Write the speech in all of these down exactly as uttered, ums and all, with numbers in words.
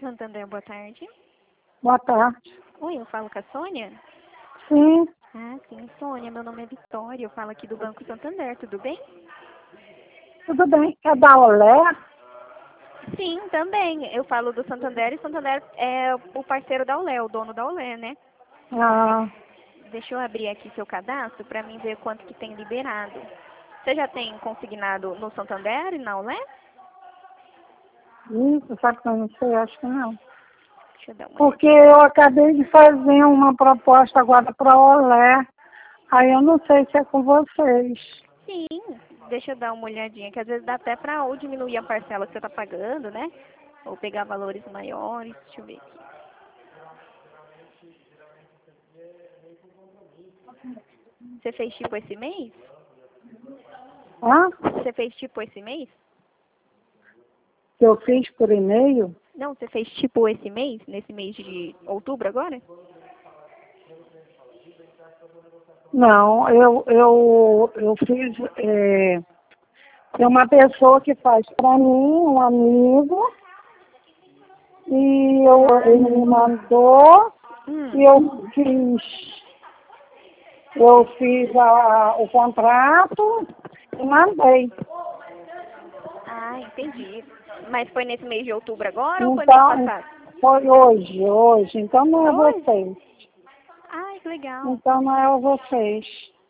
Santander, boa tarde. Boa tarde. Oi, eu falo com a Sônia? Sim, Ah, sim, Sônia, meu nome é Vitória, eu falo aqui do Banco Santander, tudo bem? tudo bem. É da Olé? Sim, também. Eu falo do Santander e Santander é o parceiro da Olé, o dono da Olé, né? Ah, Deixa eu abrir aqui seu cadastro para mim ver quanto que tem liberado. Você já tem consignado no Santander e na Olé? isso, sabe que eu não sei, acho que não. Deixa eu dar uma Porque olhadinha. eu acabei de fazer uma proposta agora para a Olé. Aí eu não sei se é com vocês. Sim, deixa eu dar uma olhadinha, que às vezes dá até para ou diminuir a parcela que você está pagando, né? Ou pegar valores maiores. Deixa eu ver aqui. Você fez tipo esse mês? Hã? Você fez tipo esse mês? Que eu fiz por e-mail? Não, você fez tipo esse mês? Nesse mês de outubro agora? Não, eu, eu, eu fiz. É, tem uma pessoa que faz para mim, um amigo, e eu, ele me mandou Hum. e eu fiz. Eu fiz a, o contrato e mandei. Ah, entendi. Mas foi nesse mês de outubro agora ou foi mês Então, passado? foi hoje, hoje. Então não é Hoje? vocês. Ai, que legal. Então não é vocês.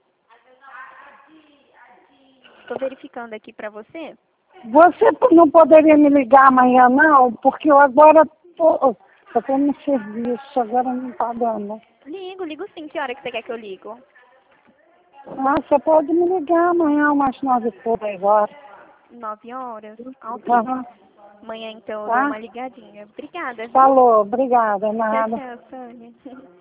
Estou verificando aqui para você. Você não poderia me ligar amanhã, não? Porque eu agora tô, eu tô no serviço, agora não está dando. Ligo, ligo sim. Que hora que você quer que eu ligo? Ah, você pode me ligar amanhã, umas nove e pouco agora. Nove horas? Ah, ok. Aham. Amanhã então eu dou Tá? uma ligadinha. Obrigada, viu? Falou, obrigada, Tchau, nada. tchau, Sônia.